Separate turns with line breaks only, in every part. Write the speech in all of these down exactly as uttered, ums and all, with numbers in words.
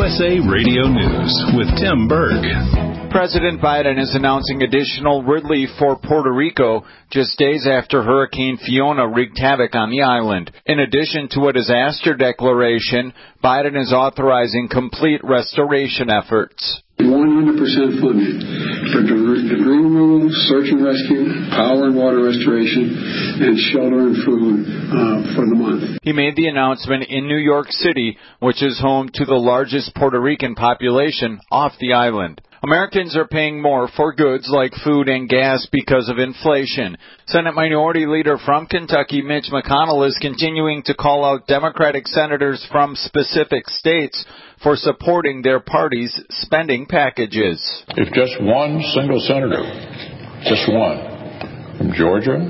S A Radio News with Tim Berg.
President Biden is announcing additional relief for Puerto Rico just days after Hurricane Fiona wreaked havoc on the island. In addition to a disaster declaration, Biden is authorizing complete restoration efforts.
one hundred percent funding for debris removal, search and rescue, power and water restoration, and shelter and food uh, for the month.
He made the announcement in New York City, which is home to the largest Puerto Rican population off the island. Americans are paying more for goods like food and gas because of inflation. Senate Minority Leader from Kentucky, Mitch McConnell, is continuing to call out Democratic senators from specific states for supporting their party's spending packages.
If just one single senator, just one, from Georgia,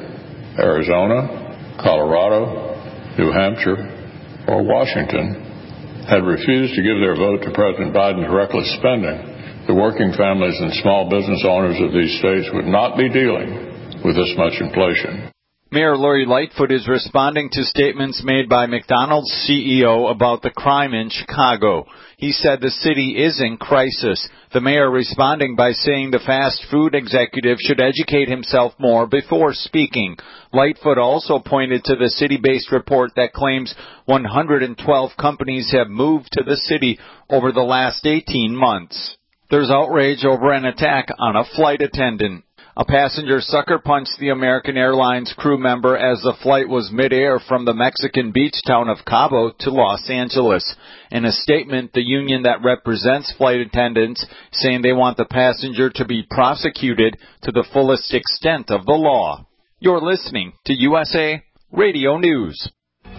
Arizona, Colorado, New Hampshire, or Washington, had refused to give their vote to President Biden's reckless spending, the working families and small business owners of these states would not be dealing with this much inflation.
Mayor Lori Lightfoot is responding to statements made by McDonald's C E O about the crime in Chicago. He said the city is in crisis. The mayor responding by saying the fast food executive should educate himself more before speaking. Lightfoot also pointed to the city-based report that claims one hundred twelve companies have moved to the city over the last eighteen months. There's outrage over an attack on a flight attendant. A passenger sucker punched the American Airlines crew member as the flight was midair from the Mexican beach town of Cabo to Los Angeles. In a statement, the union that represents flight attendants saying they want the passenger to be prosecuted to the fullest extent of the law. You're listening to U S A Radio News.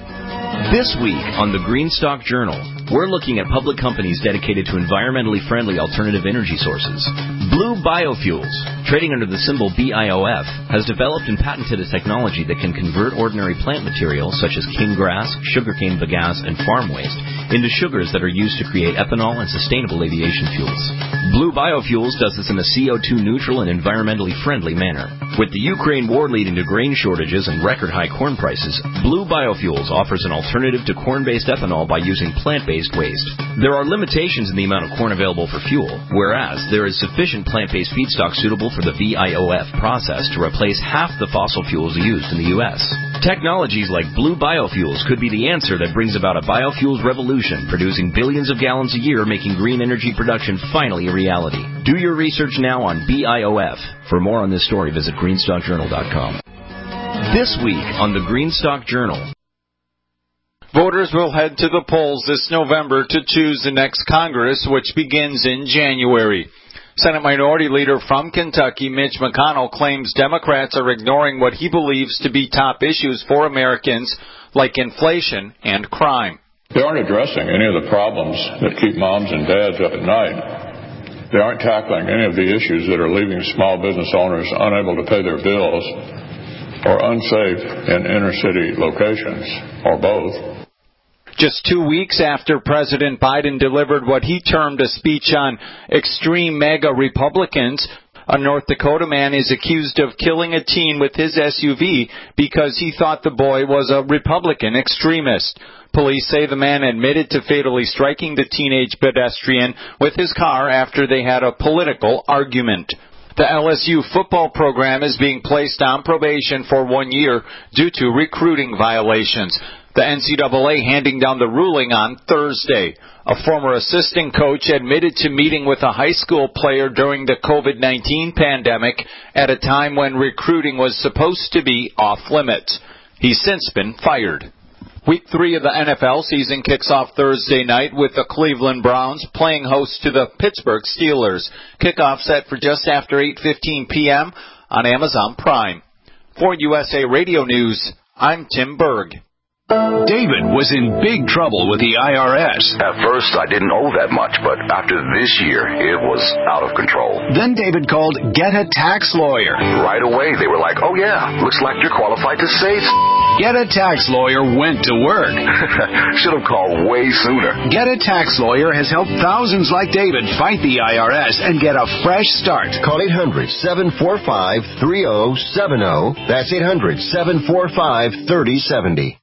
This week on the Greenstock Journal, we're looking at public companies dedicated to environmentally friendly alternative energy sources. Blue Biofuels, trading under the symbol B I O F, has developed and patented a technology that can convert ordinary plant materials such as cane grass, sugarcane bagasse, and farm waste into sugars that are used to create ethanol and sustainable aviation fuels. Blue Biofuels does this in a C O two neutral and environmentally friendly manner. With the Ukraine war leading to grain shortages and record high corn prices, Blue Biofuels offers an alternative to corn-based ethanol by using plant-based waste. There are limitations in the amount of corn available for fuel, whereas there is sufficient plant-based feedstock suitable for the B I O F process to replace half the fossil fuels used in the U S. Technologies like Blue Biofuels could be the answer that brings about a biofuels revolution, producing billions of gallons a year, making green energy production finally a reality. Do your research now on B I O F. For more on this story, visit greenstock journal dot com. This week on the Greenstock Journal.
Voters will head to the polls this November to choose the next Congress, which begins in January. Senate Minority Leader from Kentucky, Mitch McConnell, claims Democrats are ignoring what he believes to be top issues for Americans, like inflation and crime.
They aren't addressing any of the problems that keep moms and dads up at night. They aren't tackling any of the issues that are leaving small business owners unable to pay their bills or unsafe in inner-city locations, or both.
Just two weeks after President Biden delivered what he termed a speech on extreme MAGA Republicans, a North Dakota man is accused of killing a teen with his S U V because he thought the boy was a Republican extremist. Police say the man admitted to fatally striking the teenage pedestrian with his car after they had a political argument. The L S U football program is being placed on probation for one year due to recruiting violations. The N C double A handing down the ruling on Thursday. A former assistant coach admitted to meeting with a high school player during the COVID nineteen pandemic at a time when recruiting was supposed to be off limits. He's since been fired. Week three of the N F L season kicks off Thursday night with the Cleveland Browns playing host to the Pittsburgh Steelers. Kickoff set for just after eight fifteen p.m. on Amazon Prime. For U S A Radio News, I'm Tim Berg.
David was in big trouble with the I R S.
At first, I didn't owe that much, but after this year, it was out of control.
Then David called Get a Tax Lawyer.
Right away, they were like, oh yeah, looks like you're qualified to save.
Get a Tax Lawyer went to work.
Should have called way sooner.
Get a Tax Lawyer has helped thousands like David fight the I R S and get a fresh start.
Call eight hundred, seven four five, three oh seven oh. That's eight hundred, seven four five, three oh seven oh.